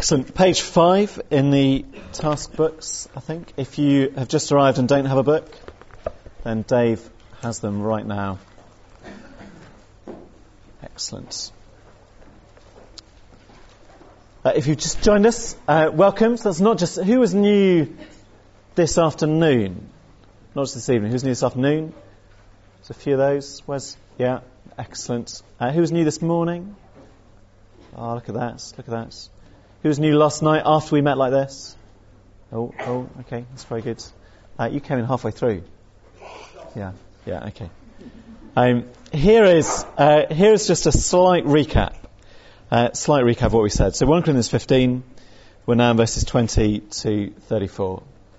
Excellent. Page 5 in the task books, I think. If you have just arrived and don't have a book, then Dave has them right now. Excellent. If you've just joined us, welcome. So that's not just... Who was new this afternoon? Not just this evening. Who's new this afternoon? There's a few of those. Yeah, excellent. Who was new this morning? Oh, look at that. Look at that. Who was new last night after we met like this? Oh, okay, that's very good. You came in halfway through. Yeah, okay. Here is just a slight recap of what we said. So 1 Corinthians 15, we're now in verses 20 to 34.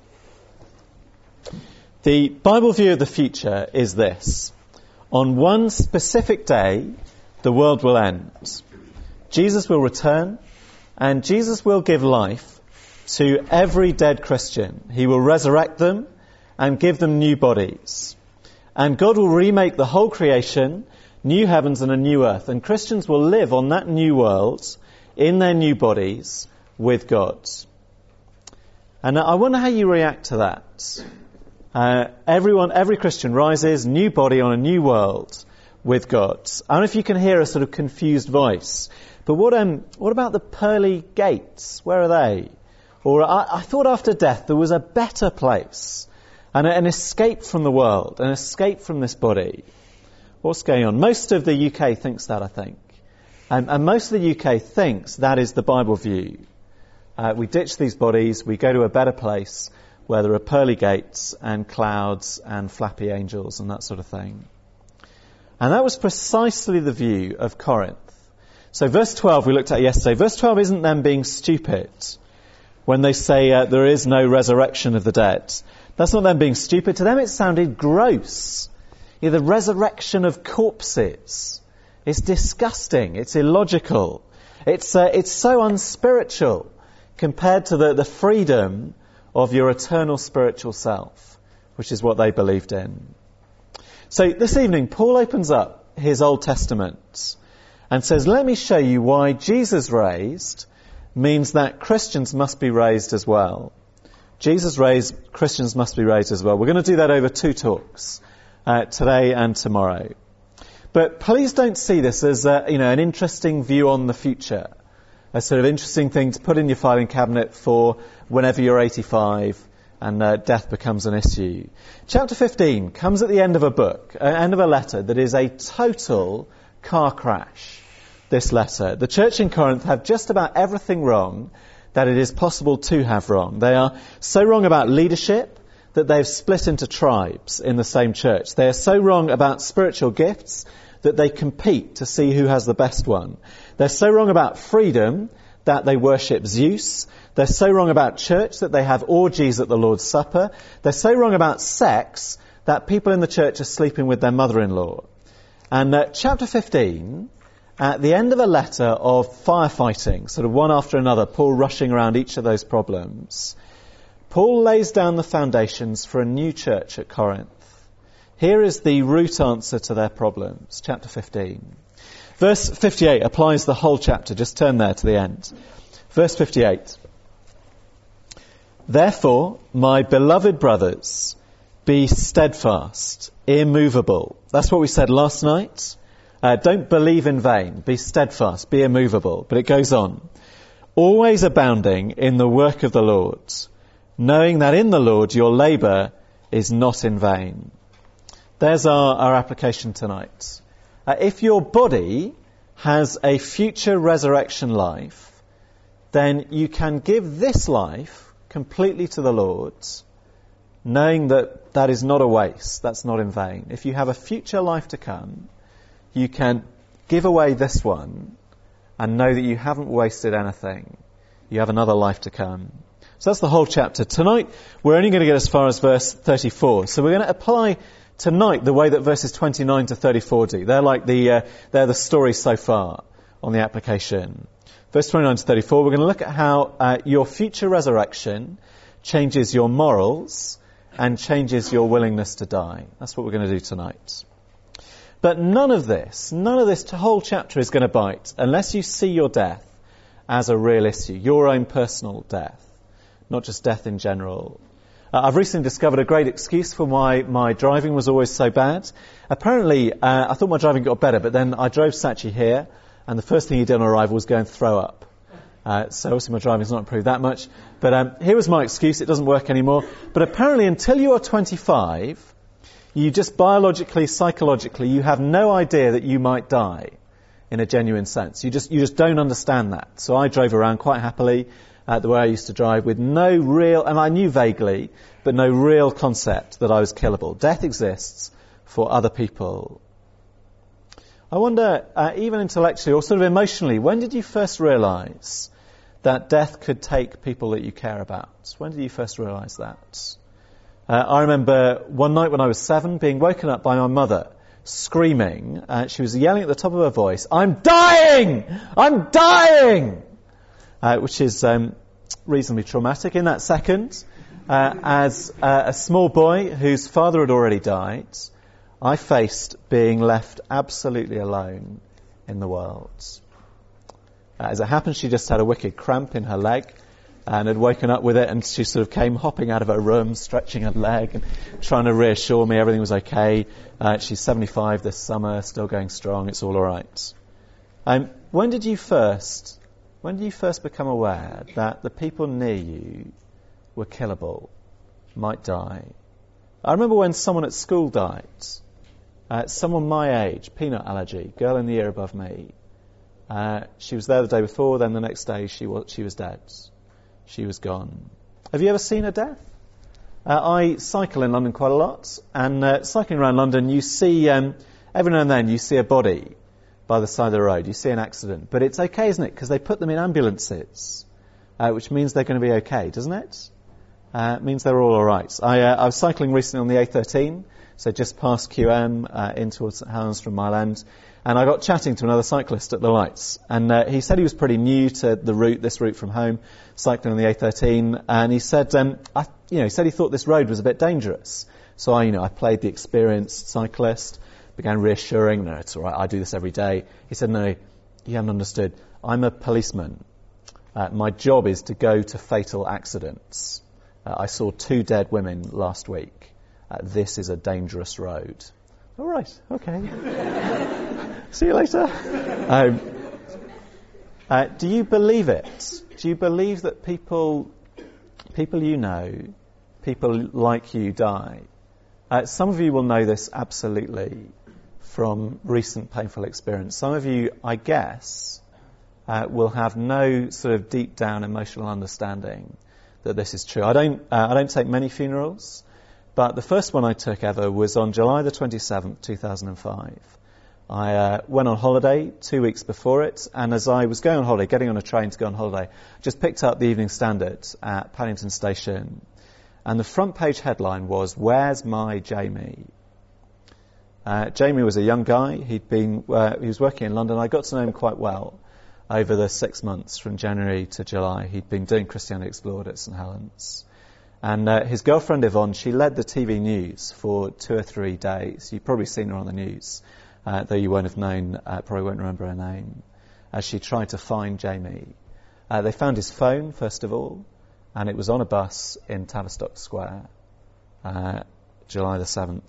The Bible view of the future is this. On one specific day, the world will end. Jesus will return, and Jesus will give life to every dead Christian. He will resurrect them and give them new bodies. And God will remake the whole creation, new heavens and a new earth. And Christians will live on that new world in their new bodies with God. And I wonder how you react to that. Every Christian rises, new body on a new world with God. I don't know if you can hear a sort of confused voice. But what about the pearly gates? Where are they? Or I thought after death there was a better place, and an escape from the world, an escape from this body. What's going on? Most of the UK thinks that, I think. And most of the UK thinks that is the Bible view. We ditch these bodies, we go to a better place where there are pearly gates and clouds and flappy angels and that sort of thing. And that was precisely the view of Corinth. So verse 12 we looked at yesterday. Verse 12 isn't them being stupid when they say there is no resurrection of the dead. That's not them being stupid. To them it sounded gross. The resurrection of corpses. It's disgusting. It's illogical. It's so unspiritual compared to the freedom of your eternal spiritual self, which is what they believed in. So this evening Paul opens up his Old Testament and says, let me show you why Jesus raised means that Christians must be raised as well. Jesus raised, Christians must be raised as well. We're going to do that over 2 talks, today and tomorrow. But please don't see this as an interesting view on the future, a sort of interesting thing to put in your filing cabinet for whenever you're 85 and death becomes an issue. Chapter 15 comes at the end of a book, end of a letter that is a total car crash, this letter. The church in Corinth have just about everything wrong that it is possible to have wrong. They are so wrong about leadership that they've split into tribes in the same church. They are so wrong about spiritual gifts that they compete to see who has the best one. They're so wrong about freedom that they worship Zeus. They're so wrong about church that they have orgies at the Lord's Supper. They're so wrong about sex that people in the church are sleeping with their mother-in-law. And chapter 15, at the end of a letter of firefighting, sort of one after another, Paul rushing around each of those problems, Paul lays down the foundations for a new church at Corinth. Here is the root answer to their problems, chapter 15. Verse 58 applies the whole chapter. Just turn there to the end. Verse 58. Therefore, my beloved brothers, be steadfast, immovable. That's what we said last night. Don't believe in vain. Be steadfast, be immovable. But it goes on. Always abounding in the work of the Lord, knowing that in the Lord your labour is not in vain. There's our application tonight. If your body has a future resurrection life, then you can give this life completely to the Lord, knowing that that is not a waste, that's not in vain. If you have a future life to come, you can give away this one and know that you haven't wasted anything. You have another life to come. So that's the whole chapter. Tonight, we're only going to get as far as verse 34. So we're going to apply tonight the way that verses 29 to 34 do. They're the story so far on the application. Verse 29 to 34, we're going to look at how your future resurrection changes your morals and changes your willingness to die. That's what we're going to do tonight. But none of this whole chapter is going to bite unless you see your death as a real issue, your own personal death, not just death in general. I've recently discovered a great excuse for why my driving was always so bad. Apparently, I thought my driving got better, but then I drove Sachi here, and the first thing he did on arrival was go and throw up. So obviously my driving's not improved that much. But here was my excuse. It doesn't work anymore. But apparently until you are 25, you just biologically, psychologically, you have no idea that you might die in a genuine sense. You just don't understand that. So I drove around quite happily the way I used to drive with no real, and I knew vaguely, but no real concept that I was killable. Death exists for other people. I wonder, even intellectually or sort of emotionally, when did you first realise that death could take people that you care about? When did you first realise that? I remember one night when I was 7 being woken up by my mother screaming. She was yelling at the top of her voice, "I'm dying! I'm dying!" Which is reasonably traumatic. In that second, as a small boy whose father had already died, I faced being left absolutely alone in the world. As it happened, she just had a wicked cramp in her leg and had woken up with it, and she sort of came hopping out of her room, stretching her leg and trying to reassure me everything was okay. She's 75 this summer, still going strong, it's all alright. When did you first become aware that the people near you were killable, might die? I remember when someone at school died. Someone my age, peanut allergy, girl in the year above me. She was there the day before, then the next day she was dead. She was gone. Have you ever seen a death? I cycle in London quite a lot, and cycling around London, you see, every now and then you see a body by the side of the road. You see an accident. But it's okay, isn't it? Because they put them in ambulances, which means they're going to be okay, doesn't it? It means they're all alright. I was cycling recently on the A13, so just past QM, in towards St Helens from Mile End, and I got chatting to another cyclist at the lights, and he said he was pretty new to this route from home, cycling on the A13, and he said, he said he thought this road was a bit dangerous. So I played the experienced cyclist, began reassuring, no, it's all right, I do this every day. He said, no, you haven't understood. I'm a policeman. My job is to go to fatal accidents. I saw 2 dead women last week. This is a dangerous road. All right, okay. See you later. Do you believe it? Do you believe that people you know, people like you die? Some of you will know this absolutely from recent painful experience. Some of you, I guess, will have no sort of deep down emotional understanding that this is true. I don't take many funerals, but the first one I took ever was on July the 27th, 2005. I went on holiday 2 weeks before it, and as I was going on holiday, getting on a train to go on holiday, just picked up the Evening Standard at Paddington Station, and the front page headline was, "Where's my Jamie?" Jamie was a young guy. He was working in London. I got to know him quite well over the 6 months from January to July. He'd been doing Christianity Explored at St Helens. And his girlfriend Yvonne, she led the TV news for 2 or 3 days. You've probably seen her on the news, though you won't have known, probably won't remember her name, as she tried to find Jamie. They found his phone, first of all, and it was on a bus in Tavistock Square, July the 7th,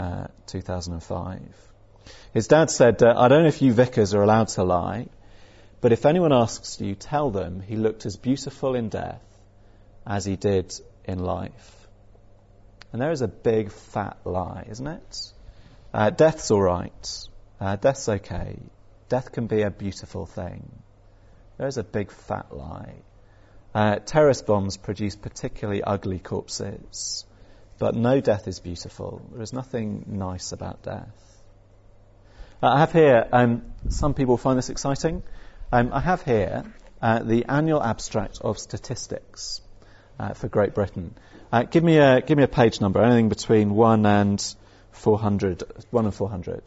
2005. His dad said, I don't know if you vicars are allowed to lie, but if anyone asks you, tell them he looked as beautiful in death as he did in life. And there is a big fat lie, isn't it? Death's all right. Death's okay. Death can be a beautiful thing. There is a big fat lie. Terrorist bombs produce particularly ugly corpses, but no death is beautiful. There is nothing nice about death. I have here, some people find this exciting. I have here the annual abstract of statistics for Great Britain. Give me a page number, anything between 1 and 400. 1 and 400.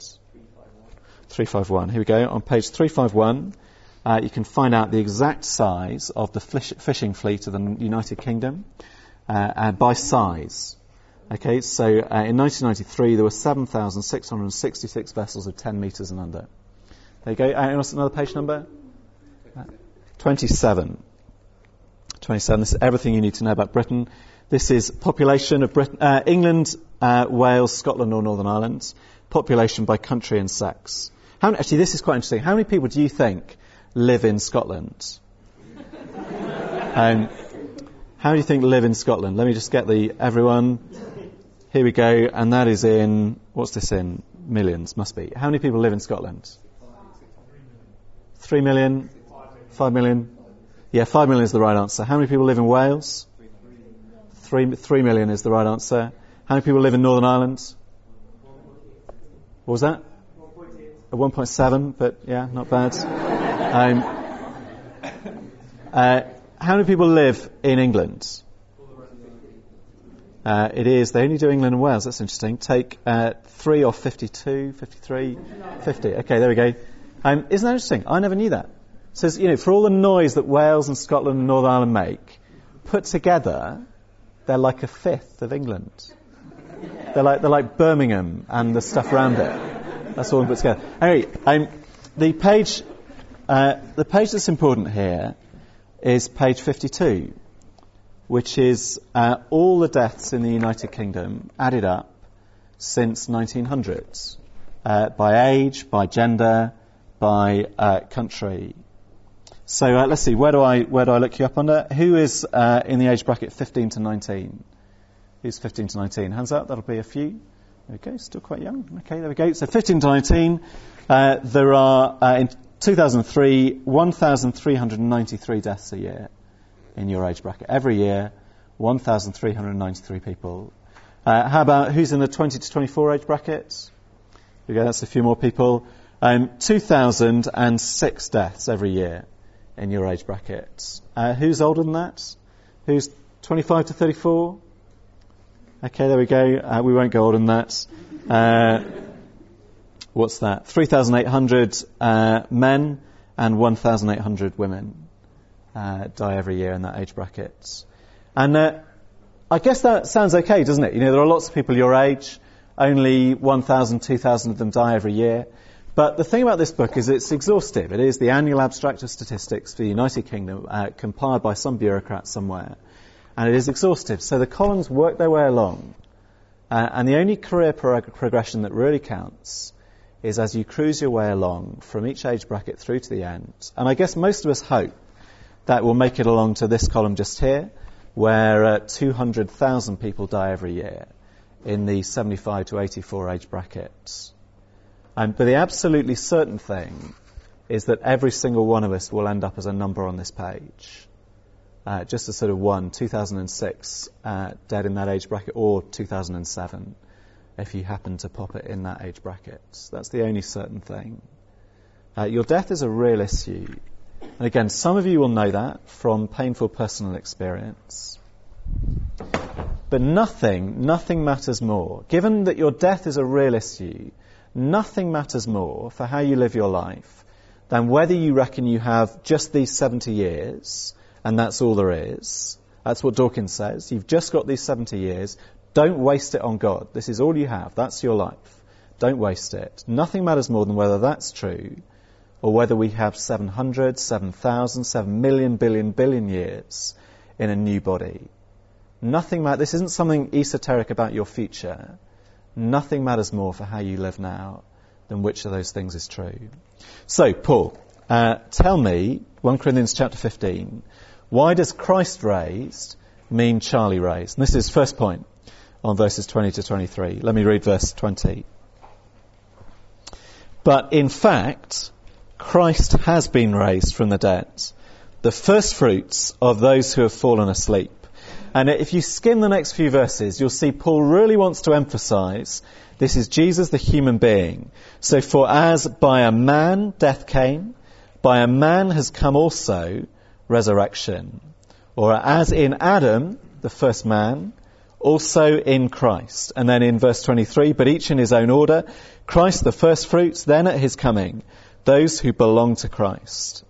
351. Here we go. On page 351, you can find out the exact size of the fishing fleet of the United Kingdom by size. Okay, so in 1993 there were 7,666 vessels of 10 metres and under. There you go. Another page number? 27. 27, this is everything you need to know about Britain. This is population of Britain, England, Wales, Scotland or Northern Ireland. Population by country and sex. Actually, this is quite interesting. How many people do you think live in Scotland? How do you think live in Scotland? Let me just get everyone. Here we go. And that is in, what's this in? Millions, must be. How many people live in Scotland? 3 million? 5 million? Yeah, 5 million is the right answer. How many people live in Wales? 3 million is the right answer. How many people live in Northern Ireland? What was that? 1.7, but yeah, not bad. How many people live in England? They only do England and Wales, that's interesting. Take 3 or 52, 53, 50. Okay, there we go. Isn't that interesting? I never knew that. It says, for all the noise that Wales and Scotland and Northern Ireland make, put together, they're like a fifth of England. They're like Birmingham and the stuff around it. That's all put together. Anyway, the page that's important here is page 52, which is all the deaths in the United Kingdom added up since 1900, by age, by gender, by country. So let's see, where do I look you up under? Who is in the age bracket 15 to 19? Who's 15 to 19? Hands up, that'll be a few. There we go, still quite young. Okay, there we go. So 15 to 19, there are, in 2003, 1,393 deaths a year in your age bracket. Every year, 1,393 people. How about who's in the 20 to 24 age bracket? There we go, that's a few more people. 2,006 deaths every year in your age bracket. Who's older than that? Who's 25 to 34? Okay, there we go. We won't go older than that. What's that? 3,800 men and 1,800 women die every year in that age bracket. And I guess that sounds okay, doesn't it? There are lots of people your age. Only 1,000, 2,000 of them die every year. But the thing about this book is it's exhaustive. It is the annual abstract of statistics for the United Kingdom, compiled by some bureaucrat somewhere. And it is exhaustive. So the columns work their way along. And the only career progression that really counts is as you cruise your way along from each age bracket through to the end. And I guess most of us hope that we'll make it along to this column just here, where 200,000 people die every year in the 75 to 84 age brackets. But the absolutely certain thing is that every single one of us will end up as a number on this page. Just a sort of 2006 dead in that age bracket, or 2007, if you happen to pop it in that age bracket. That's the only certain thing. Your death is a real issue. And again, some of you will know that from painful personal experience. But nothing matters more. Given that your death is a real issue, nothing matters more for how you live your life than whether you reckon you have just these 70 years, and that's all there is. That's what Dawkins says. You've just got these 70 years. Don't waste it on God. This is all you have. That's your life. Don't waste it. Nothing matters more than whether that's true, or whether we have 700, 7,000, 7 million, billion years in a new body. Nothing matters. This isn't something esoteric about your future. Nothing matters more for how you live now than which of those things is true. So, Paul, tell me, 1 Corinthians chapter 15, why does Christ raised mean Charlie raised? And this is first point on verses 20 to 23. Let me read verse 20. But in fact, Christ has been raised from the dead, the first fruits of those who have fallen asleep. And if you skim the next few verses, you'll see Paul really wants to emphasize this is Jesus, the human being. So for as by a man death came, by a man has come also resurrection. Or as in Adam, the first man, also in Christ. And then in verse 23, but each in his own order, Christ the first fruits, then at his coming, those who belong to Christ.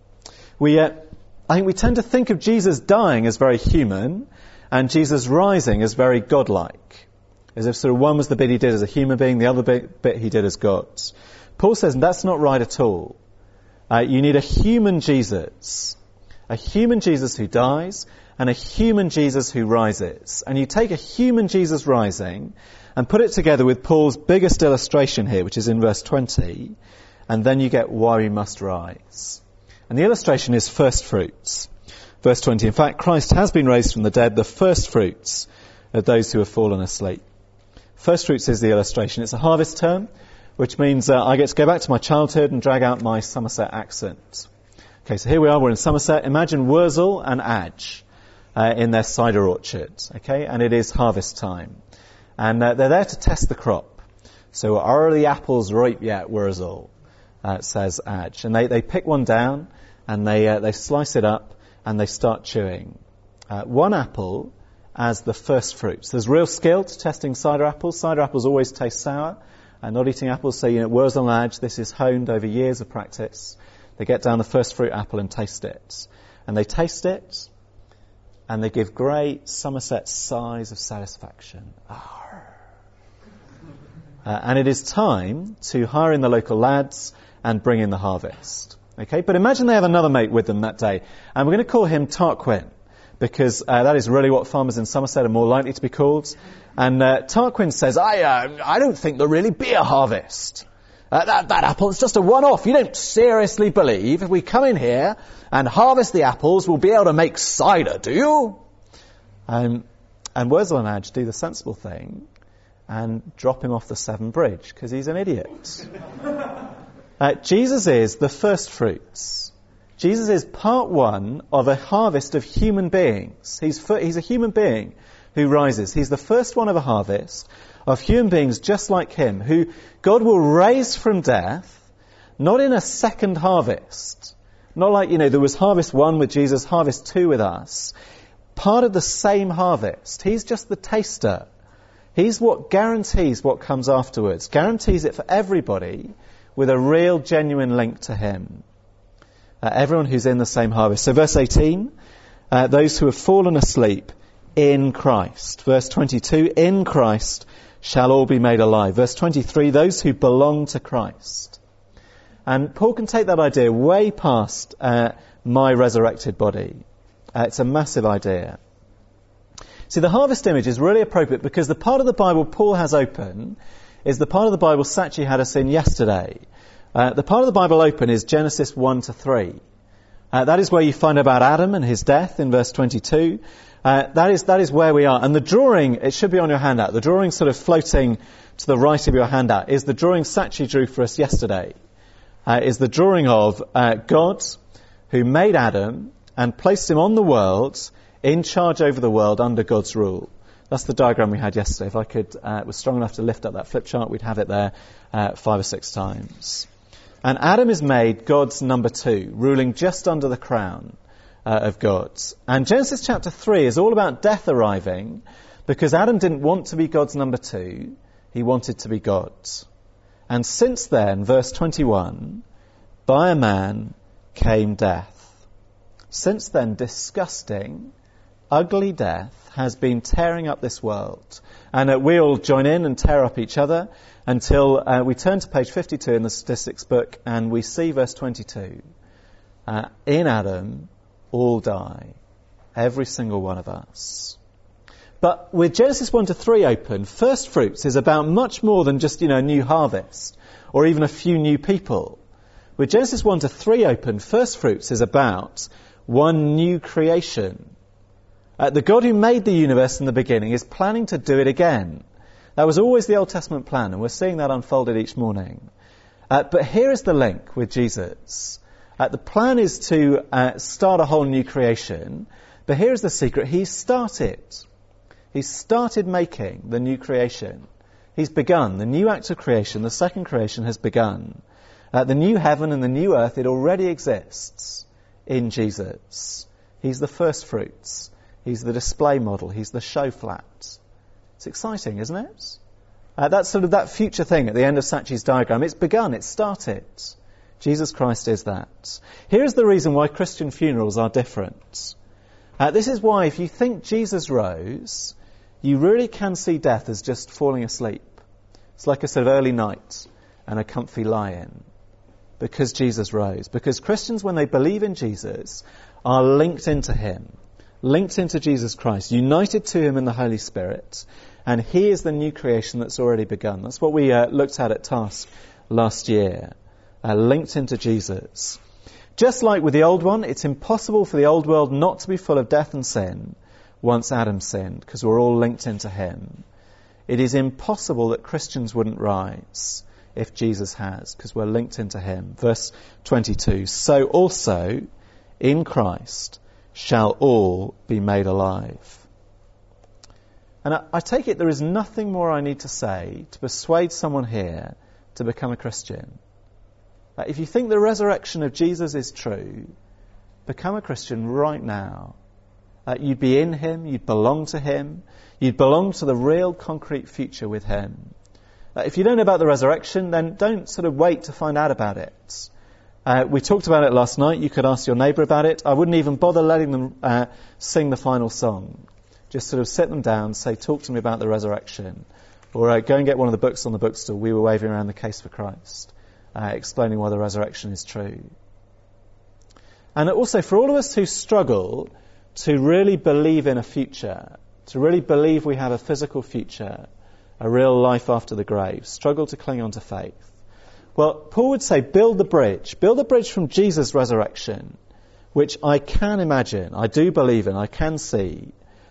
I think we tend to think of Jesus dying as very human and Jesus rising as very godlike. As if sort of one was the bit he did as a human being, the other bit he did as God. Paul says that's not right at all. You need a human Jesus A human Jesus who dies and a human Jesus who rises. And you take a human Jesus rising and put it together with Paul's biggest illustration here, which is in verse 20, and then you get why we must rise. And the illustration is first fruits. Verse 20, in fact, Christ has been raised from the dead, the first fruits of those who have fallen asleep. First fruits is the illustration. It's a harvest term, which means I get to go back to my childhood and drag out my Somerset accent. Okay, so here we are, we're in Somerset. Imagine Wurzel and Adge in their cider orchard, okay, and it is harvest time. And they're there to test the crop. So are the apples ripe yet, Wurzel, says Adge. And they pick one down and they slice it up and they start chewing. One apple as the first fruits. There's real skill to testing cider apples. Cider apples always taste sour. Not eating apples, so Wurzel and Adge, this is honed over years of practice. They get down the first fruit apple and taste it. And they taste it, and they give great Somerset sighs of satisfaction. And it is time to hire in the local lads and bring in the harvest. Okay, but imagine they have another mate with them that day. And we're going to call him Tarquin, because that is really what farmers in Somerset are more likely to be called. And Tarquin says, I don't think there'll really be a harvest. That apple is just a one-off. You don't seriously believe if we come in here and harvest the apples, we'll be able to make cider, do you? And Wurzel and Adge do the sensible thing and drop him off the Severn Bridge because he's an idiot. Jesus is the first fruits. Jesus is part one of a harvest of human beings. He's a human being who rises. He's the first one of a harvest of human beings just like him, who God will raise from death, not in a second harvest. Not like, there was harvest 1 with Jesus, harvest 2 with us. Part of the same harvest. He's just the taster. He's what guarantees what comes afterwards. Guarantees it for everybody with a real, genuine link to him. Everyone who's in the same harvest. So verse 18, those who have fallen asleep in Christ. Verse 22, in Christ shall all be made alive. Verse 23, those who belong to Christ. And Paul can take that idea way past my resurrected body. It's a massive idea. See, the harvest image is really appropriate because the part of the Bible Paul has open is the part of the Bible Sachi had us in yesterday. The part of the Bible open is Genesis 1 to 3. That is where you find about Adam and his death in verse 22. That is where we are. And the drawing, it should be on your handout. The drawing sort of floating to the right of your handout is the drawing Sachi drew for us yesterday. Is the drawing of God who made Adam and placed him on the world, in charge over the world under God's rule. That's the diagram we had yesterday. If I was strong enough to lift up that flip chart, we'd have it there 5 or 6 times. And Adam is made God's number 2, ruling just under the crown of God. And Genesis chapter 3 is all about death arriving because Adam didn't want to be God's number 2. He wanted to be God. And since then, verse 21, by a man came death. Since then, disgusting, ugly death has been tearing up this world. And we all join in and tear up each other until we turn to page 52 in the statistics book and we see verse 22. In Adam, all die. Every single one of us. But with Genesis 1 to 3 open, first fruits is about much more than just, a new harvest or even a few new people. With Genesis 1 to 3 open, first fruits is about one new creation. The God who made the universe in the beginning is planning to do it again. That was always the Old Testament plan, and we're seeing that unfolded each morning. But here is the link with Jesus. The plan is to start a whole new creation, but here's the secret. He's started making the new creation. He's begun. The new act of creation, the second creation, has begun. The new heaven and the new earth, it already exists in Jesus. He's the first fruits. He's the display model. He's the show flat. It's exciting, isn't it? That's sort of that future thing at the end of Sachi's diagram. It's begun. It's started. Jesus Christ is that. Here's the reason why Christian funerals are different. This is why if you think Jesus rose, you really can see death as just falling asleep. It's like a sort of early night and a comfy lie-in. because Jesus rose. Because Christians, when they believe in Jesus, are linked into him, linked into Jesus Christ, united to him in the Holy Spirit, and he is the new creation that's already begun. That's what we looked at Task last year, linked into Jesus. Just like with the old one, it's impossible for the old world not to be full of death and sin once Adam sinned, because we're all linked into him. It is impossible that Christians wouldn't rise if Jesus has, because we're linked into him. Verse 22, so also in Christ shall all be made alive. And I take it there is nothing more I need to say to persuade someone here to become a Christian. If you think the resurrection of Jesus is true, become a Christian right now. You'd be in him, you'd belong to him, you'd belong to the real concrete future with him. If you don't know about the resurrection, then don't sort of wait to find out about it. We talked about it last night. You could ask your neighbour about it. I wouldn't even bother letting them sing the final song. Just sort of sit them down, say, talk to me about the resurrection. Or go and get one of the books on the bookstore. We were waving around the Case for Christ, explaining why the resurrection is true. And also for all of us who struggle to really believe in a future, to really believe we have a physical future, a real life after the grave, struggle to cling on to faith. Well, Paul would say, build the bridge from Jesus' resurrection, which I can imagine, I do believe in, I can see,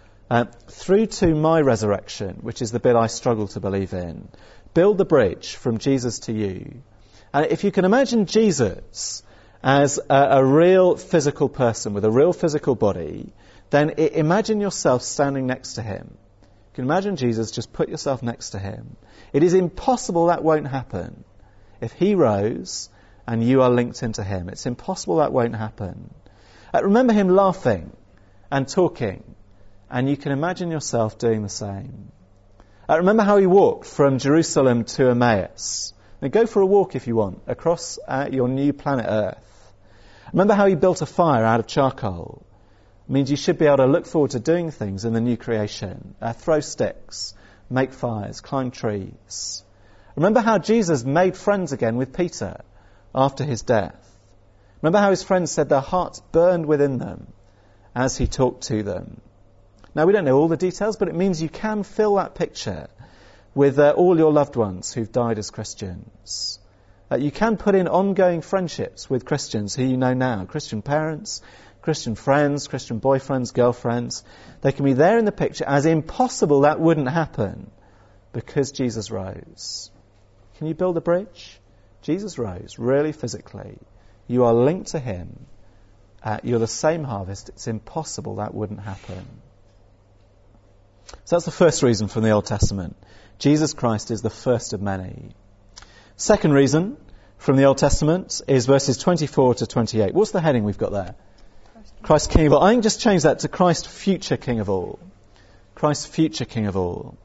through to my resurrection, which is the bit I struggle to believe in. Build the bridge from Jesus to you. And if you can imagine Jesus as a real physical person with a real physical body, then imagine yourself standing next to him. You can imagine Jesus, just put yourself next to him. It is impossible that won't happen. If he rose and you are linked into him, it's impossible that won't happen. Remember him laughing and talking, and you can imagine yourself doing the same. Remember how he walked from Jerusalem to Emmaus. Now go for a walk if you want, across your new planet Earth. Remember how he built a fire out of charcoal. It means you should be able to look forward to doing things in the new creation. Throw sticks, make fires, climb trees. Remember how Jesus made friends again with Peter after his death. Remember how his friends said their hearts burned within them as he talked to them. Now, we don't know all the details, but it means you can fill that picture with all your loved ones who've died as Christians. You can put in ongoing friendships with Christians who you know now, Christian parents, Christian friends, Christian boyfriends, girlfriends. They can be there in the picture as impossible that wouldn't happen because Jesus rose. Can you build a bridge? Jesus rose, really physically. You are linked to him. You're the same harvest. It's impossible that wouldn't happen. So that's the first reason from the Old Testament. Jesus Christ is the first of many. Second reason from the Old Testament is verses 24 to 28. What's the heading we've got there? Christ King of all. I can just change that to Christ future King of all. Christ future King of all.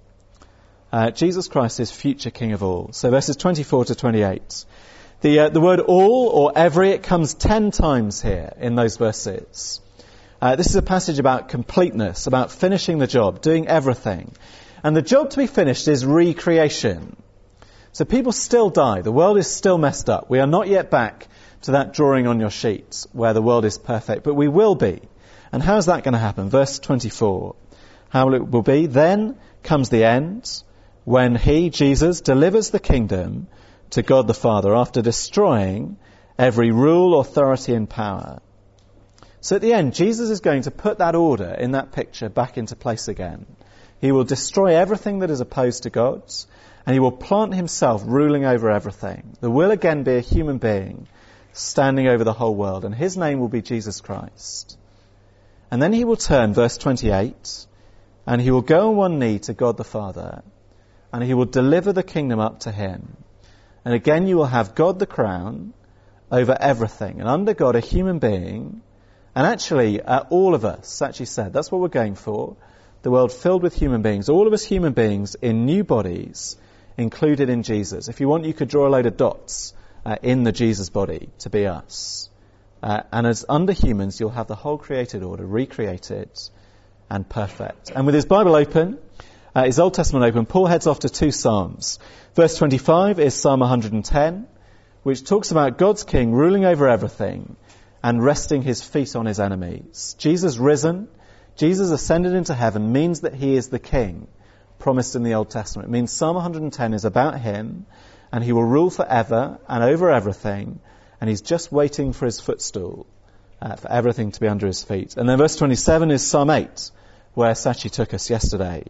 Jesus Christ is future King of all. So verses 24 to 28. The word all or every, it comes 10 times here in those verses. This is a passage about completeness, about finishing the job, doing everything. And the job to be finished is recreation. So people still die. The world is still messed up. We are not yet back to that drawing on your sheet where the world is perfect, but we will be. And how's that going to happen? Verse 24. How it will be? Then comes the end, when he, Jesus, delivers the kingdom to God the Father after destroying every rule, authority and power. So at the end, Jesus is going to put that order in that picture back into place again. He will destroy everything that is opposed to God, and he will plant himself ruling over everything. There will again be a human being standing over the whole world, and his name will be Jesus Christ. And then he will turn, verse 28, and he will go on one knee to God the Father, and he will deliver the kingdom up to him. And again you will have God the crown over everything, and under God a human being, and actually all of us, actually said, that's what we're going for, the world filled with human beings, all of us human beings in new bodies included in Jesus. If you want, you could draw a load of dots in the Jesus body to be us. And as under humans, you'll have the whole created order recreated and perfect. And with his Bible open, his Old Testament open, Paul heads off to 2 Psalms. Verse 25 is Psalm 110, which talks about God's king ruling over everything and resting his feet on his enemies. Jesus risen, Jesus ascended into heaven means that he is the king promised in the Old Testament. It means Psalm 110 is about him, and he will rule forever and over everything, and he's just waiting for his footstool, for everything to be under his feet. And then verse 27 is Psalm 8, where Sachi took us yesterday.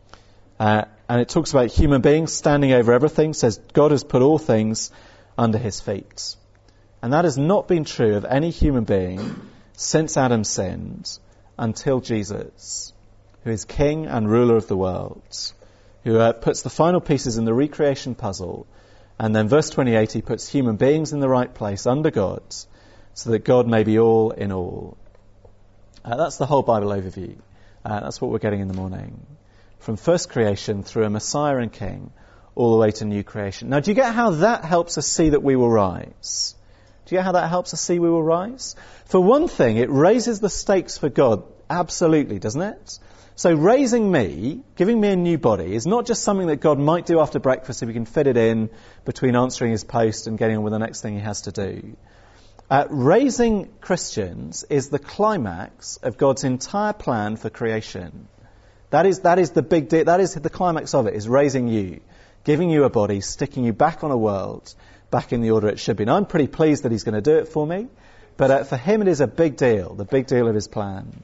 And it talks about human beings standing over everything, says God has put all things under his feet. And that has not been true of any human being since Adam sinned until Jesus, who is king and ruler of the world, who puts the final pieces in the recreation puzzle. And then verse 28, he puts human beings in the right place under God, so that God may be all in all. That's the whole Bible overview. That's what we're getting in the morning. From first creation through a Messiah and King, all the way to new creation. Now, do you get how that helps us see that we will rise? Do you get how that helps us see we will rise? For one thing, it raises the stakes for God, absolutely, doesn't it? So raising me, giving me a new body, is not just something that God might do after breakfast if he can fit it in between answering his post and getting on with the next thing he has to do. Raising Christians is the climax of God's entire plan for creation. That is the big deal. That is the climax of it, is raising you, giving you a body, sticking you back on a world, back in the order it should be. Now, I'm pretty pleased that he's going to do it for me, but for him it is a big deal, the big deal of his plan.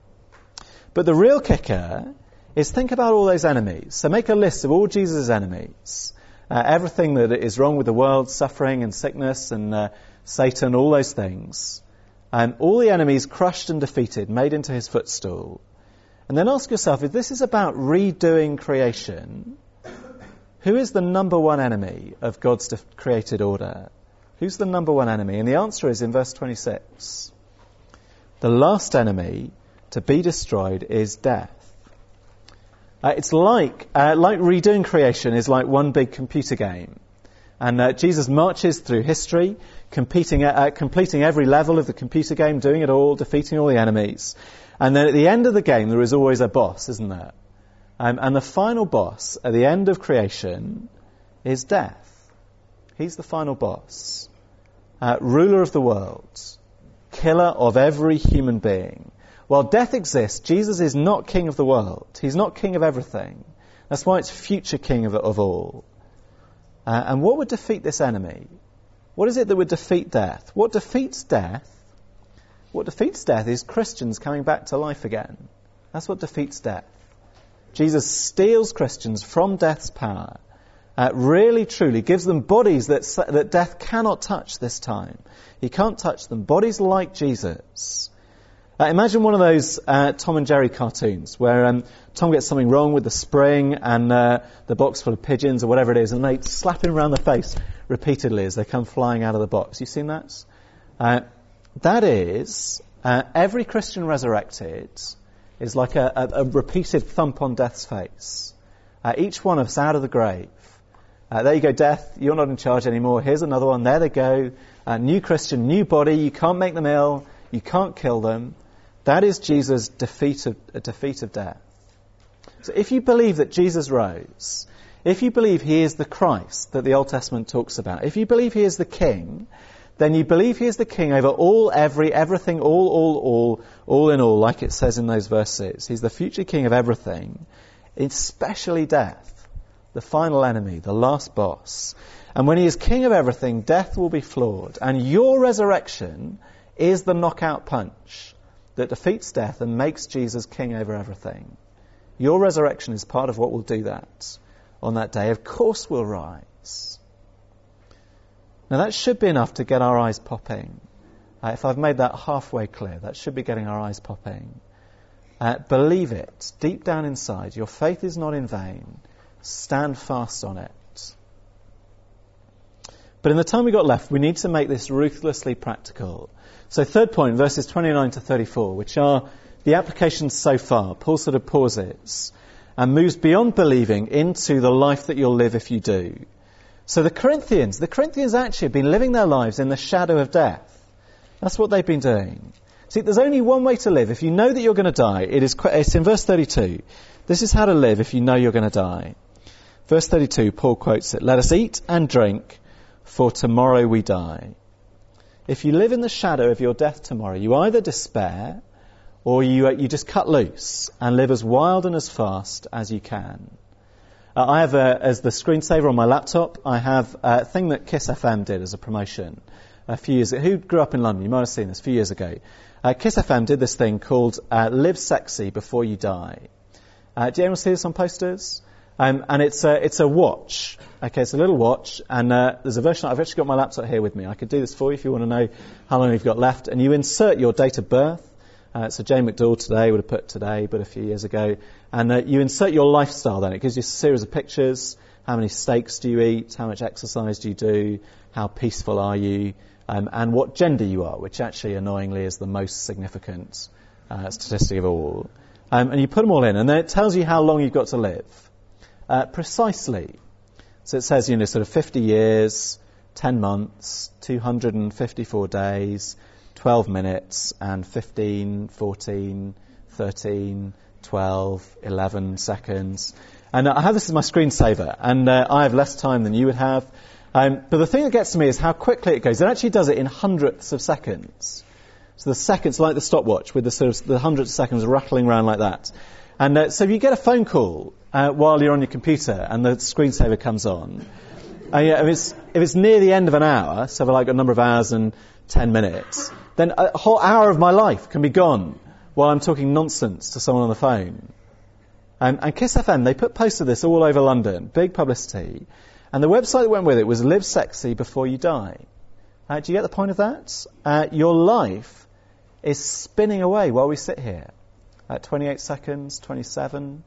But the real kicker is think about all those enemies. So make a list of all Jesus' enemies. Everything that is wrong with the world, suffering and sickness and Satan, all those things. And all the enemies crushed and defeated, made into his footstool. And then ask yourself, if this is about redoing creation, who is the number one enemy of God's created order? Who's the number one enemy? And the answer is in verse 26. The last enemy to be destroyed is death. It's like redoing creation is like one big computer game. And Jesus marches through history, completing every level of the computer game, doing it all, defeating all the enemies. And then at the end of the game, there is always a boss, isn't there? And the final boss at the end of creation is death. He's the final boss. Ruler of the world. Killer of every human being. While death exists, Jesus is not king of the world. He's not king of everything. That's why it's future king of all. And what would defeat this enemy? What is it that would defeat death? What defeats death? What defeats death is Christians coming back to life again. That's what defeats death. Jesus steals Christians from death's power. Really, truly gives them bodies that death cannot touch this time. He can't touch them. Bodies like Jesus. Imagine one of those Tom and Jerry cartoons where Tom gets something wrong with the spring and the box full of pigeons or whatever it is, and they slap him around the face repeatedly as they come flying out of the box. You seen that? That is, every Christian resurrected is like a repeated thump on death's face. Each one of us out of the grave. There you go, death, you're not in charge anymore. Here's another one. There they go. New Christian, new body. You can't make them ill. You can't kill them. That is Jesus' defeat of death. So if you believe that Jesus rose, if you believe he is the Christ that the Old Testament talks about, if you believe he is the King, then you believe he is the King over all, everything, all in all, like it says in those verses. He's the future King of everything, especially death, the final enemy, the last boss. And when he is King of everything, death will be floored. And your resurrection is the knockout punch that defeats death and makes Jesus king over everything. Your resurrection is part of what will do that on that day. Of course we'll rise. Now that should be enough to get our eyes popping. If I've made that halfway clear, that should be getting our eyes popping. Believe it deep down inside. Your faith is not in vain. Stand fast on it. But in the time we've got left, we need to make this ruthlessly practical. So third point, verses 29 to 34, which are the applications so far. Paul sort of pauses and moves beyond believing into the life that you'll live if you do. So the Corinthians actually have been living their lives in the shadow of death. That's what they've been doing. See, there's only one way to live. If you know that you're going to die, it's in verse 32. This is how to live if you know you're going to die. Verse 32, Paul quotes it. Let us eat and drink, for tomorrow we die. If you live in the shadow of your death tomorrow, you either despair or you just cut loose and live as wild and as fast as you can. I have, as the screensaver on my laptop, I have a thing that Kiss FM did as a promotion a few years ago. Who grew up in London? You might have seen this a few years ago. Kiss FM did this thing called Live Sexy Before You Die. Do anyone see this on posters? And it's a watch. Okay, it's a little watch, and there's a version. I've actually got my laptop here with me. I could do this for you if you want to know how long you've got left. And you insert your date of birth. So Jane McDowell today would have put today, but a few years ago. And you insert your lifestyle then. It gives you a series of pictures. How many steaks do you eat? How much exercise do you do? How peaceful are you? And what gender you are, which actually annoyingly is the most significant statistic of all. And you put them all in, and then it tells you how long you've got to live. Precisely. So it says, sort of 50 years, 10 months, 254 days, 12 minutes, and 15, 14, 13, 12, 11 seconds. And I have this as my screensaver, and I have less time than you would have. But the thing that gets to me is how quickly it goes. It actually does it in hundredths of seconds. So the seconds, like the stopwatch, with the hundredths of seconds rattling around like that. And so if you get a phone call while you're on your computer and the screensaver comes on, if it's near the end of an hour, so like a number of hours and 10 minutes, then a whole hour of my life can be gone while I'm talking nonsense to someone on the phone. And Kiss FM, they put posts of this all over London, big publicity. And the website that went with it was Live Sexy Before You Die. Do you get the point of that? Your life is spinning away while we sit here. 28 seconds, 27,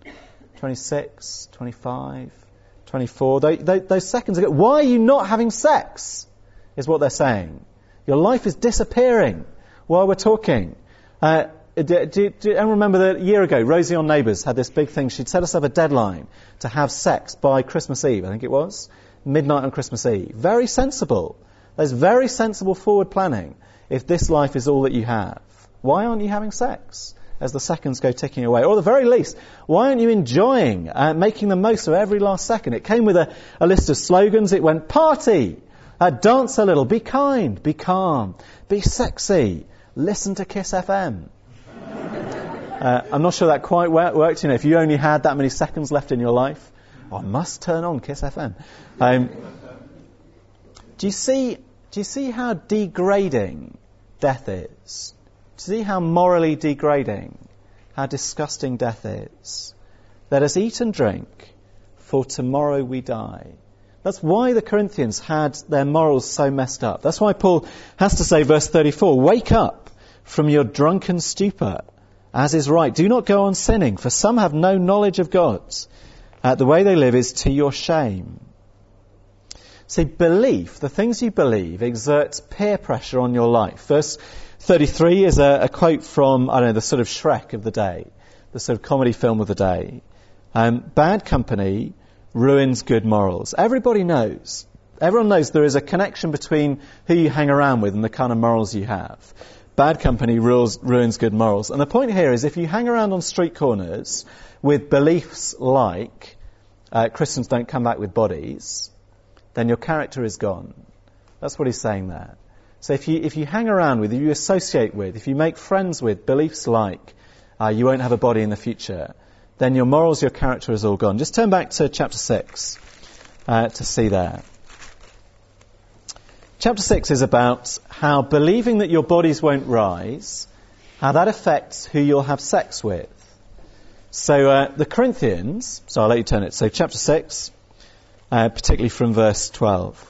26, 25, 24. Those seconds ago. Why are you not having sex? Is what they're saying. Your life is disappearing while we're talking. Do you remember that a year ago, Rosie on Neighbours had this big thing. She'd set us up a deadline to have sex by Christmas Eve, I think it was. Midnight on Christmas Eve. Very sensible. There's very sensible forward planning if this life is all that you have. Why aren't you having sex as the seconds go ticking away? Or at the very least, why aren't you enjoying making the most of every last second? It came with a list of slogans. It went, party, dance a little, be kind, be calm, be sexy, listen to Kiss FM. I'm not sure that quite worked. If you only had that many seconds left in your life, I must turn on Kiss FM. Do you see how degrading death is? Do you see how morally degrading, how disgusting death is? Let us eat and drink, for tomorrow we die. That's why the Corinthians had their morals so messed up. That's why Paul has to say, verse 34, wake up from your drunken stupor, as is right. Do not go on sinning, for some have no knowledge of God. The way they live is to your shame. See, belief, the things you believe, exerts peer pressure on your life. Verse 33 is a quote from, the sort of Shrek of the day, the sort of comedy film of the day. Bad company ruins good morals. Everyone knows there is a connection between who you hang around with and the kind of morals you have. Bad company ruins good morals. And the point here is if you hang around on street corners with beliefs like Christians don't come back with bodies, then your character is gone. That's what he's saying there. So if you hang around with, if you associate with, if you make friends with beliefs like you won't have a body in the future, then your morals, your character is all gone. Just turn back to chapter 6 to see there. Chapter 6 is about how believing that your bodies won't rise, how that affects who you'll have sex with. So the Corinthians, so I'll let you turn it. So chapter 6, particularly from verse 12.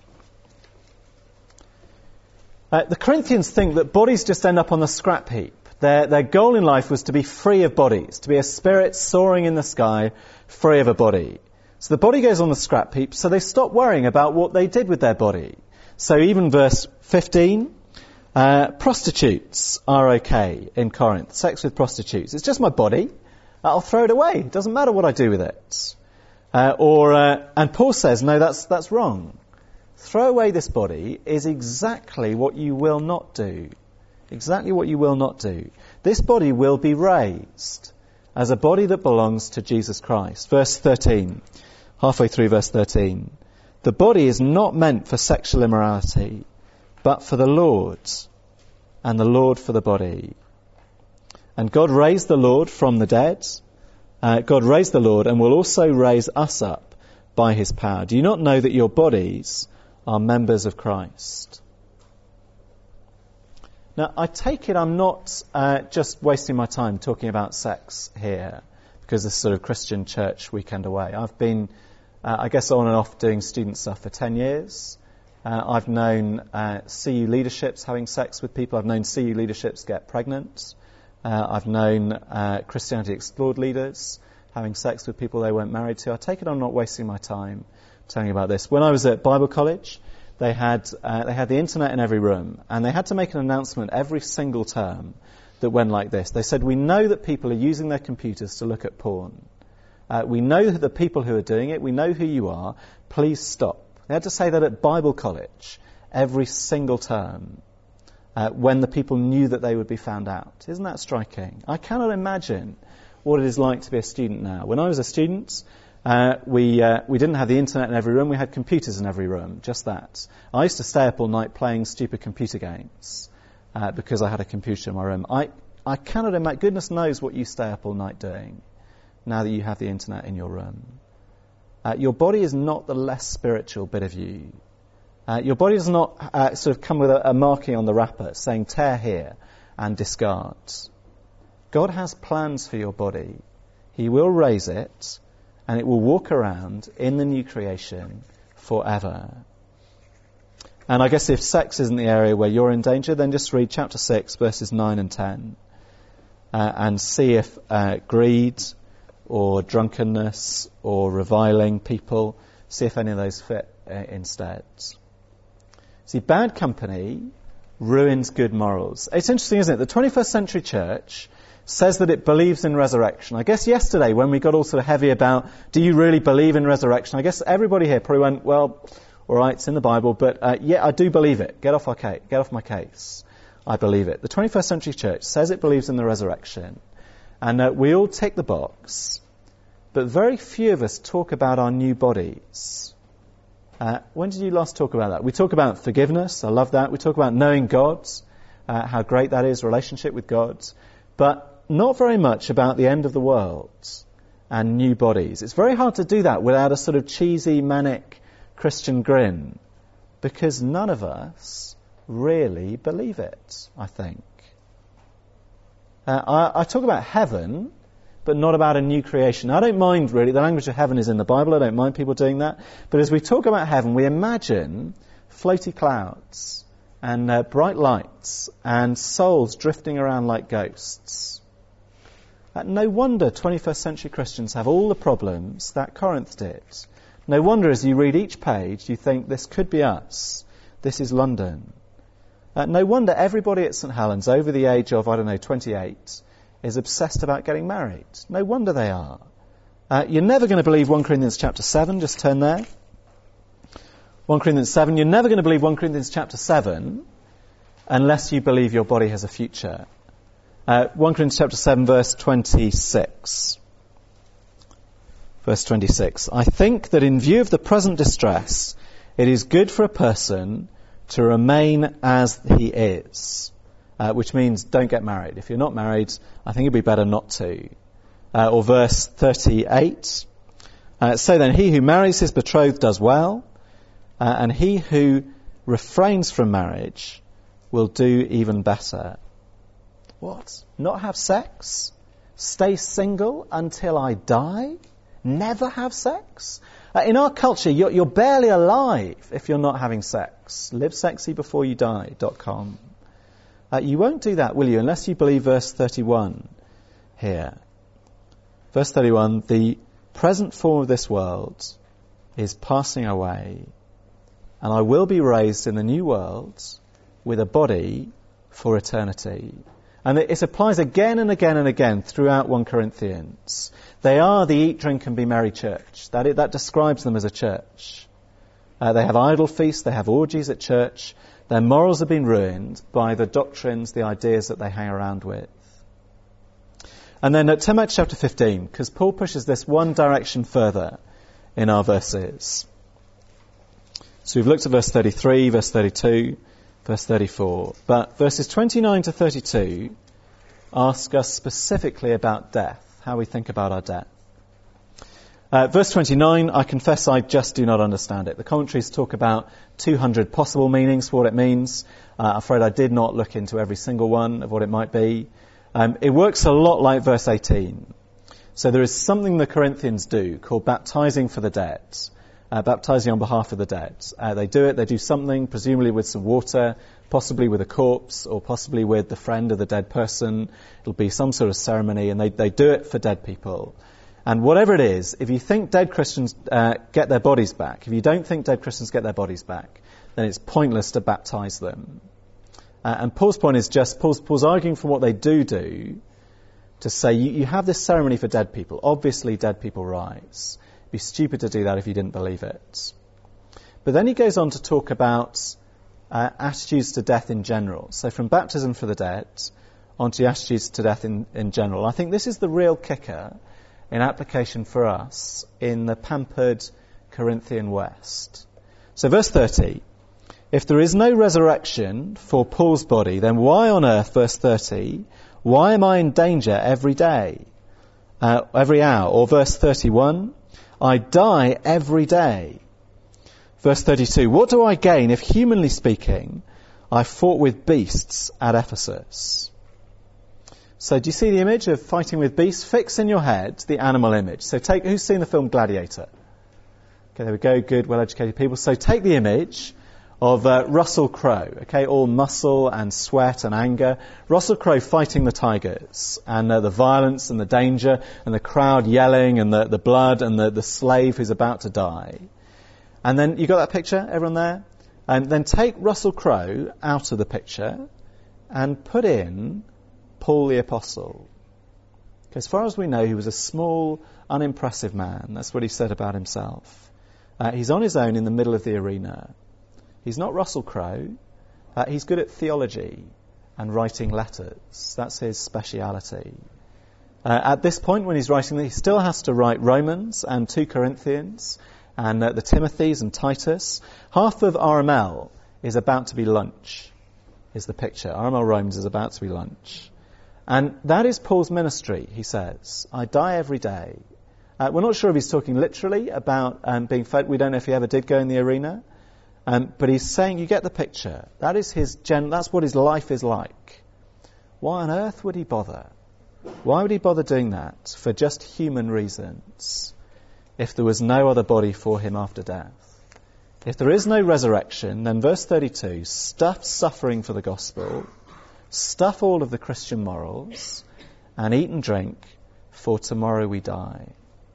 The Corinthians think that bodies just end up on the scrap heap. Their goal in life was to be free of bodies, to be a spirit soaring in the sky, free of a body. So the body goes on the scrap heap, so they stop worrying about what they did with their body. So even verse 15, prostitutes are okay in Corinth. Sex with prostitutes. It's just my body. I'll throw it away. It doesn't matter what I do with it. And Paul says, no, that's wrong. Throw away this body is exactly what you will not do. Exactly what you will not do. This body will be raised as a body that belongs to Jesus Christ. Verse 13, halfway through verse 13. The body is not meant for sexual immorality, but for the Lord, and the Lord for the body. And God raised the Lord from the dead. God raised the Lord and will also raise us up by his power. Do you not know that your bodies are members of Christ? Now, I take it I'm not just wasting my time talking about sex here, because this is sort of Christian church weekend away. I've been, I guess, on and off doing student stuff for 10 years. I've known CU leaderships having sex with people. I've known CU leaderships get pregnant. I've known Christianity Explored leaders having sex with people they weren't married to. I take it I'm not wasting my time telling you about this. When I was at Bible college, they had the internet in every room, and they had to make an announcement every single term that went like this. They said, we know that people are using their computers to look at porn. We know the people who are doing it. We know who you are. Please stop. They had to say that at Bible college every single term when the people knew that they would be found out. Isn't that striking? I cannot imagine what it is like to be a student now. When I was a student, we didn't have the internet in every room. We had computers in every room, just that. I used to stay up all night playing stupid computer games because I had a computer in my room. I cannot imagine, goodness knows what you stay up all night doing now that you have the internet in your room. Your body is not the less spiritual bit of you. Your body does not sort of come with a marking on the wrapper saying tear here and discard. God has plans for your body. He will raise it, and it will walk around in the new creation forever. And I guess if sex isn't the area where you're in danger, then just read chapter 6, verses 9 and 10, and see if greed or drunkenness or reviling people, see if any of those fit instead. See, bad company ruins good morals. It's interesting, isn't it? The 21st century church says that it believes in resurrection. I guess yesterday when we got all sort of heavy about, do you really believe in resurrection? I guess everybody here probably went, well, all right, it's in the Bible, but yeah, I do believe it. Get off my case. I believe it. The 21st century church says it believes in the resurrection. And we all tick the box. But very few of us talk about our new bodies. When did you last talk about that? We talk about forgiveness. I love that. We talk about knowing God, how great that is, relationship with God. But not very much about the end of the world and new bodies. It's very hard to do that without a sort of cheesy, manic Christian grin, because none of us really believe it, I think. I talk about heaven, but not about a new creation. I don't mind, really. The language of heaven is in the Bible. I don't mind people doing that. But as we talk about heaven, we imagine floaty clouds and bright lights and souls drifting around like ghosts. No wonder 21st century Christians have all the problems that Corinth did. No wonder as you read each page, you think, this could be us. This is London. No wonder everybody at St. Helens over the age of, 28, is obsessed about getting married. No wonder they are. You're never going to believe 1 Corinthians chapter 7. Just turn there. 1 Corinthians 7. You're never going to believe 1 Corinthians chapter 7 unless you believe your body has a future. 1 Corinthians chapter 7, verse 26. Verse 26. I think that in view of the present distress, it is good for a person to remain as he is. Which means don't get married. If you're not married, I think it'd be better not to. Or verse 38. So then, he who marries his betrothed does well, and he who refrains from marriage will do even better. What? Not have sex? Stay single until I die? Never have sex? In our culture, you're barely alive if you're not having sex. LiveSexyBeforeYouDie.com. You won't do that, will you, unless you believe verse 31 here. Verse 31, the present form of this world is passing away, and I will be raised in the new world with a body for eternity. And it applies again and again and again throughout 1 Corinthians. They are the eat, drink and be merry church. That describes them as a church. They have idol feasts, they have orgies at church. Their morals have been ruined by the doctrines, the ideas that they hang around with. And then turn back to chapter 15, because Paul pushes this one direction further in our verses. So we've looked at verse 33, verse 32, verse 34. But verses 29 to 32 ask us specifically about death, how we think about our death. Verse 29, I confess I just do not understand it. The commentaries talk about 200 possible meanings for what it means. I'm afraid I did not look into every single one of what it might be. It works a lot like verse 18. So there is something the Corinthians do called baptizing for the dead, baptizing on behalf of the dead. They do something, presumably with some water, possibly with a corpse, or possibly with the friend of the dead person. It'll be some sort of ceremony, and they do it for dead people. And whatever it is, if you think dead Christians get their bodies back, if you don't think dead Christians get their bodies back, then it's pointless to baptize them. And Paul's point is just, Paul's arguing from what they do to say, you have this ceremony for dead people. Obviously dead people rise. It'd be stupid to do that if you didn't believe it. But then he goes on to talk about attitudes to death in general. So from baptism for the dead onto attitudes to death in general. I think this is the real kicker in application for us in the pampered Corinthian West. So verse 30, if there is no resurrection for Paul's body, then why on earth, verse 30, why am I in danger every day, every hour? Or verse 31, I die every day. Verse 32, what do I gain if, humanly speaking, I fought with beasts at Ephesus? So do you see the image of fighting with beasts? Fix in your head the animal image. So who's seen the film Gladiator? Okay, there we go, good, well-educated people. So take the image of Russell Crowe, okay, all muscle and sweat and anger. Russell Crowe fighting the tigers, and the violence and the danger, and the crowd yelling, and the blood, and the slave who's about to die. And then, you got that picture, everyone there? And then take Russell Crowe out of the picture, and put in Paul the Apostle. As far as we know, he was a small, unimpressive man. That's what he said about himself. He's on his own in the middle of the arena. He's not Russell Crowe. He's good at theology and writing letters. That's his speciality. At this point when he's writing, he still has to write Romans and 2 Corinthians and the Timothys and Titus. Half of RML is about to be lunch, is the picture. RML Romans is about to be lunch. And that is Paul's ministry, he says. I die every day. We're not sure if he's talking literally about being fed. We don't know if he ever did go in the arena. But he's saying, you get the picture. That is that's what his life is like. Why on earth would he bother? Why would he bother doing that for just human reasons if there was no other body for him after death? If there is no resurrection, then verse 32, stuff suffering for the gospel, stuff all of the Christian morals, and eat and drink, for tomorrow we die.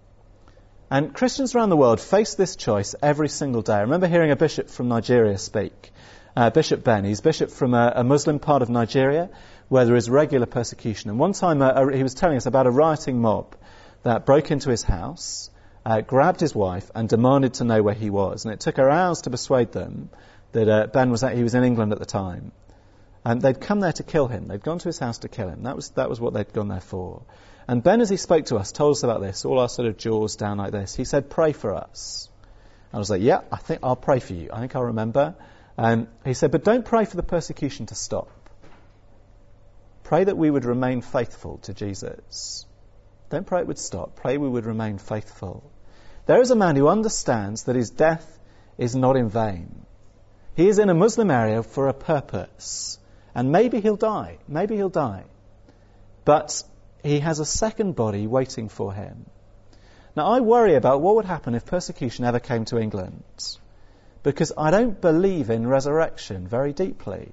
And Christians around the world face this choice every single day. I remember hearing a bishop from Nigeria speak, Bishop Ben. He's bishop from a Muslim part of Nigeria where there is regular persecution. And one time he was telling us about a rioting mob that broke into his house, grabbed his wife and demanded to know where he was. And it took her hours to persuade them that Ben he was in England at the time. And they'd come there to kill him. They'd gone to his house to kill him. That was what they'd gone there for. And Ben, as he spoke to us, told us about this, all our sort of jaws down like this. He said, pray for us. I was like, yeah, I think I'll pray for you. I think I'll remember. He said, but don't pray for the persecution to stop. Pray that we would remain faithful to Jesus. Don't pray it would stop. Pray we would remain faithful. There is a man who understands that his death is not in vain. He is in a Muslim area for a purpose. And maybe he'll die. Maybe he'll die. But he has a second body waiting for him. Now, I worry about what would happen if persecution ever came to England, because I don't believe in resurrection very deeply.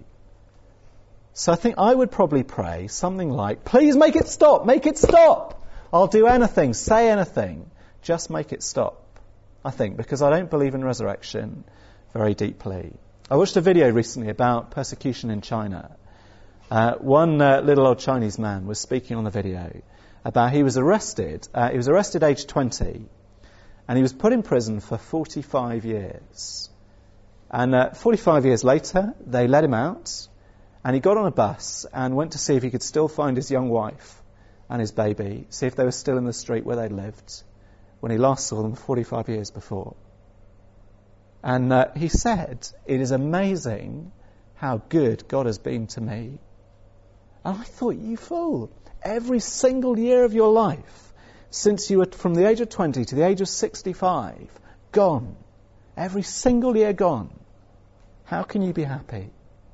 So I think I would probably pray something like, please make it stop, make it stop. I'll do anything, say anything, just make it stop. I think, because I don't believe in resurrection very deeply. I watched a video recently about persecution in China. One little old Chinese man was speaking on the video about he was arrested age 20, and he was put in prison for 45 years. And 45 years later, they let him out, and he got on a bus and went to see if he could still find his young wife and his baby, see if they were still in the street where they lived when he last saw them 45 years before. And he said, "It is amazing how good God has been to me." And I thought, you fool. Every single year of your life, since you were from the age of 20 to the age of 65, gone. Every single year gone. How can you be happy?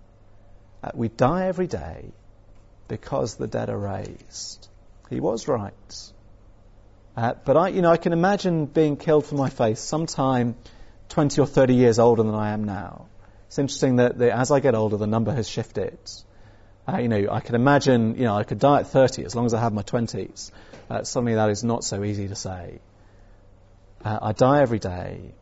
We die every day because the dead are raised. He was right. But I can imagine being killed for my faith sometime 20 or 30 years older than I am now. It's interesting that as I get older, the number has shifted. I can imagine, I could die at 30 as long as I have my 20s. Suddenly that is not so easy to say. I die every day.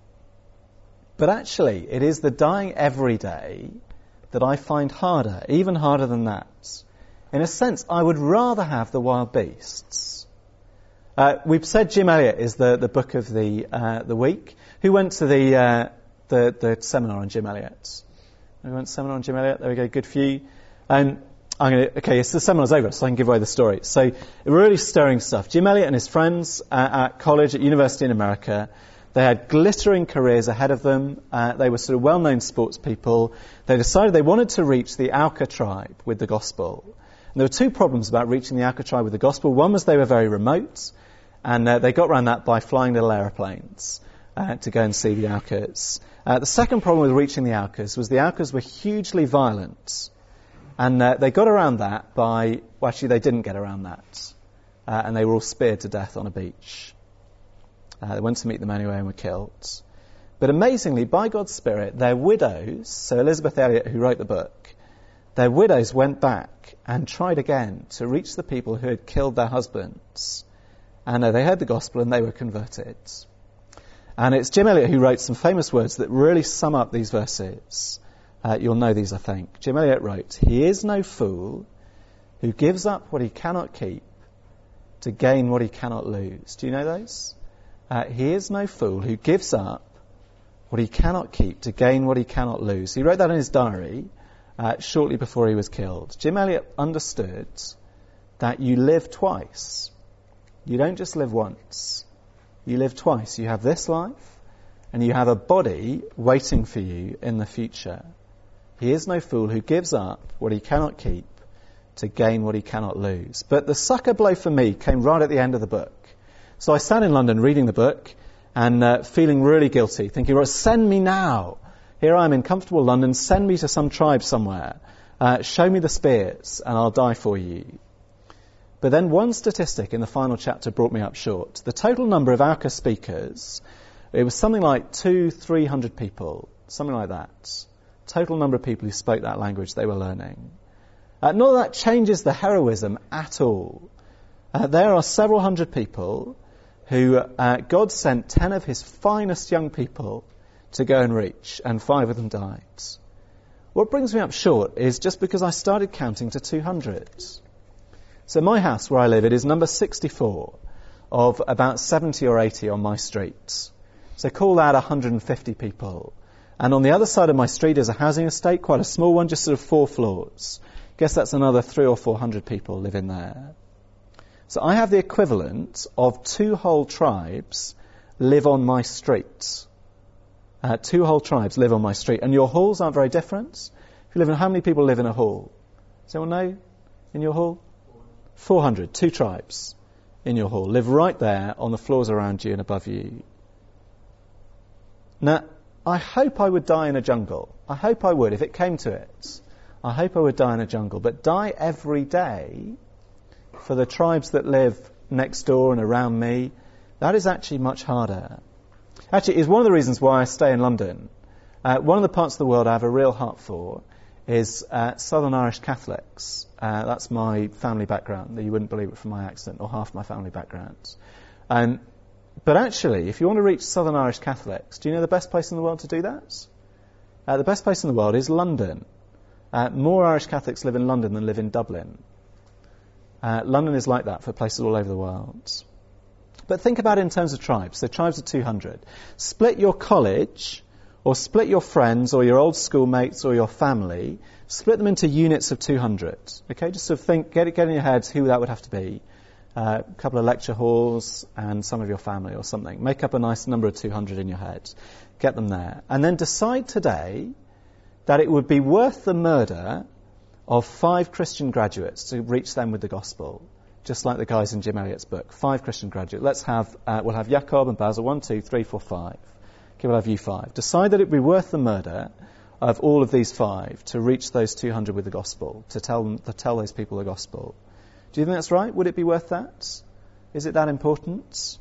But actually, it is the dying every day that I find harder, even harder than that. In a sense, I would rather have the wild beasts. We've said Jim Elliot is the book of the week. Who went to the seminar on Jim Elliot? We went to the seminar on Jim Elliot. There we go. Good for you. The seminar's over, so I can give away the story. So, really stirring stuff. Jim Elliot and his friends at college, at university in America, they had glittering careers ahead of them. They were sort of well-known sports people. They decided they wanted to reach the Auca tribe with the gospel. And there were two problems about reaching the Auca tribe with the gospel. One was they were very remote, and they got around that by flying little aeroplanes to go and see the Aucas. The second problem with reaching the Aucas was the Aucas were hugely violent. And they got around that they didn't get around that. And they were all speared to death on a beach. They went to meet them anyway and were killed. But amazingly, by God's Spirit, their widows, so Elizabeth Elliot, who wrote the book, their widows went back and tried again to reach the people who had killed their husbands. And they heard the gospel and they were converted. And it's Jim Elliot who wrote some famous words that really sum up these verses. You'll know these, I think. Jim Elliot wrote, "He is no fool who gives up what he cannot keep to gain what he cannot lose." Do you know those? He is no fool who gives up what he cannot keep to gain what he cannot lose. He wrote that in his diary shortly before he was killed. Jim Elliot understood that you live twice. You don't just live once. You live twice. You have this life, and you have a body waiting for you in the future. He is no fool who gives up what he cannot keep to gain what he cannot lose. But the sucker blow for me came right at the end of the book. So I sat in London reading the book and feeling really guilty, thinking, right, send me now. Here I am in comfortable London, send me to some tribe somewhere. Show me the spears and I'll die for you. But then one statistic in the final chapter brought me up short. The total number of Auca speakers, it was something like 200-300 people, something like that. Total number of people who spoke that language they were learning. Not that that changes the heroism at all. There are several hundred people who God sent 10 of his finest young people to go and reach, and 5 of them died. What brings me up short is just because I started counting to 200. So my house where I live, it is number 64 of about 70 or 80 on my street. So call that 150 people. And on the other side of my street is a housing estate, quite a small one, just sort of 4 floors. Guess that's another 300 or 400 people live in there. So I have the equivalent of 2 whole tribes live on my street. 2 whole tribes live on my street. And your halls aren't very different. If you live in, how many people live in a hall? Does anyone know in your hall? 400, 2 tribes in your hall. Live right there on the floors around you and above you. Now, I hope I would die in a jungle. I hope I would, if it came to it. I hope I would die in a jungle. But die every day for the tribes that live next door and around me, that is actually much harder. Actually, it's one of the reasons why I stay in London. One of the parts of the world I have a real heart for is Southern Irish Catholics. That's my family background. You wouldn't believe it from my accent, or half my family background. But actually, if you want to reach Southern Irish Catholics, do you know the best place in the world to do that? The best place in the world is London. More Irish Catholics live in London than live in Dublin. London is like that for places all over the world. But think about it in terms of tribes. So tribes of 200. Split your college, or split your friends, or your old schoolmates, or your family. Split them into units of 200. Okay, just sort of think, get in your heads who that would have to be. A couple of lecture halls and some of your family or something. Make up a nice number of 200 in your head. get them there, and then decide today that it would be worth the murder of 5 Christian graduates to reach them with the gospel, just like the guys in Jim Elliot's book. 5 Christian graduates. We'll have Jacob and Basil, 1, 2, 3, 4, 5. Okay, we'll have you 5. Decide that it would be worth the murder of all of these 5 to reach those 200 with the gospel, to tell those people the gospel. Do you think that's right? Would it be worth that? Is it that important?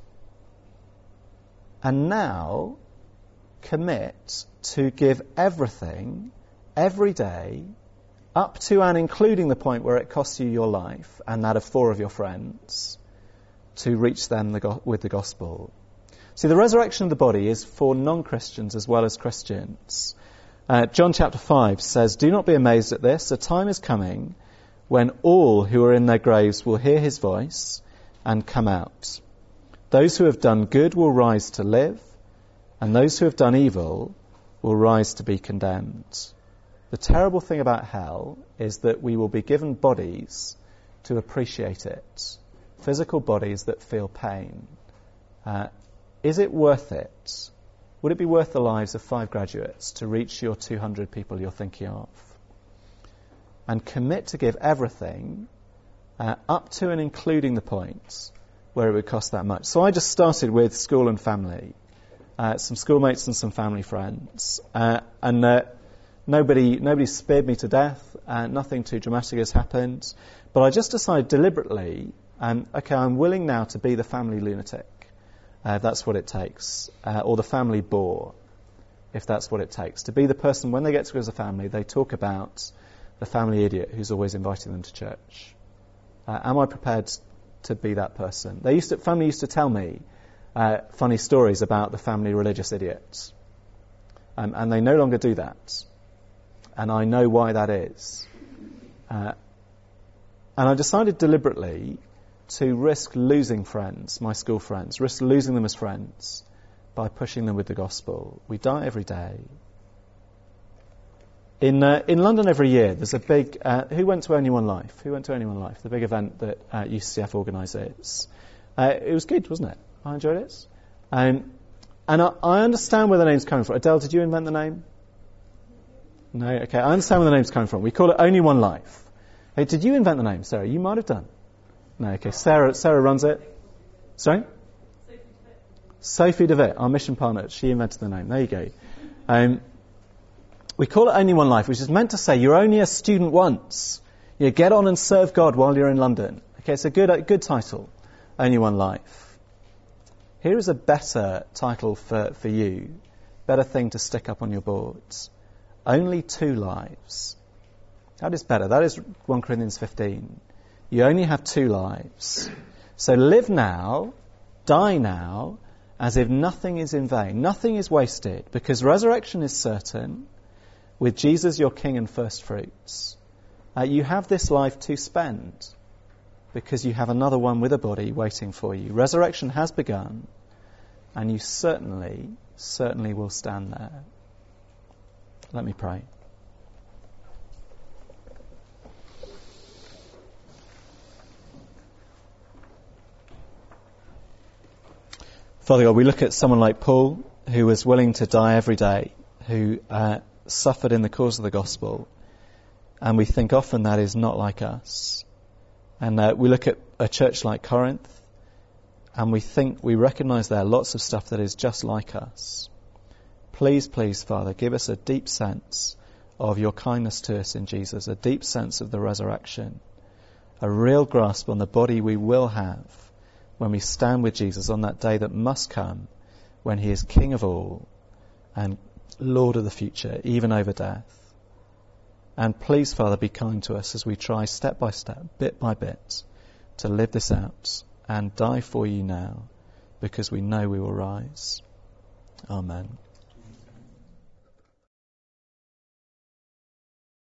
And now, commit to give everything, every day, up to and including the point where it costs you your life and that of 4 of your friends, to reach them with the gospel. See, the resurrection of the body is for non-Christians as well as Christians. John chapter 5 says, "Do not be amazed at this. A time is coming when all who are in their graves will hear his voice and come out. Those who have done good will rise to live, and those who have done evil will rise to be condemned." The terrible thing about hell is that we will be given bodies to appreciate it, physical bodies that feel pain. Is it worth it? Would it be worth the lives of 5 graduates to reach your 200 people you're thinking of? And commit to give everything up to and including the point where it would cost that much. So I just started with school and family, some schoolmates and some family friends, and nobody speared me to death. Nothing too dramatic has happened, but I just decided deliberately, okay, I'm willing now to be the family lunatic, if that's what it takes, or the family bore, if that's what it takes, to be the person when they get together as a family, they talk about the family idiot who's always inviting them to church. Am I prepared to be that person? Family used to tell me funny stories about the family religious idiots, and they no longer do that, and I know why that is. And I decided deliberately to risk losing friends, my school friends, risk losing them as friends by pushing them with the gospel. We die every day. In London every year, there's a big... who went to Only One Life? Who went to Only One Life? The big event that UCF organises. It was good, wasn't it? I enjoyed it. And I understand where the name's coming from. Adele, did you invent the name? No? Okay, I understand where the name's coming from. We call it Only One Life. Hey, did you invent the name, Sarah? You might have done. No, okay. Sarah runs it. Sorry? Sophie DeVitt, our mission partner. She invented the name. There you go. We call it Only One Life, which is meant to say you're only a student once. You get on and serve God while you're in London. Okay, it's a good title. Only One Life. Here is a better title for you. Better thing to stick up on your boards. Only 2 lives. That is better. That is 1 Corinthians 15. You only have 2 lives. So live now, die now, as if nothing is in vain. Nothing is wasted, because resurrection is certain, with Jesus your King and first fruits. You have this life to spend, because you have another one with a body waiting for you. Resurrection has begun, and you certainly will stand there. Let me pray. Father God, we look at someone like Paul, who was willing to die every day, who suffered in the cause of the gospel, and we think often that is not like us. And we look at a church like Corinth, and we recognise there lots of stuff that is just like us. Please, Father, give us a deep sense of your kindness to us in Jesus, a deep sense of the resurrection, a real grasp on the body we will have when we stand with Jesus on that day that must come, when he is King of all and Lord of the future, even over death. And please, Father, be kind to us as we try step by step, bit by bit, to live this out and die for you now, because we know we will rise. Amen.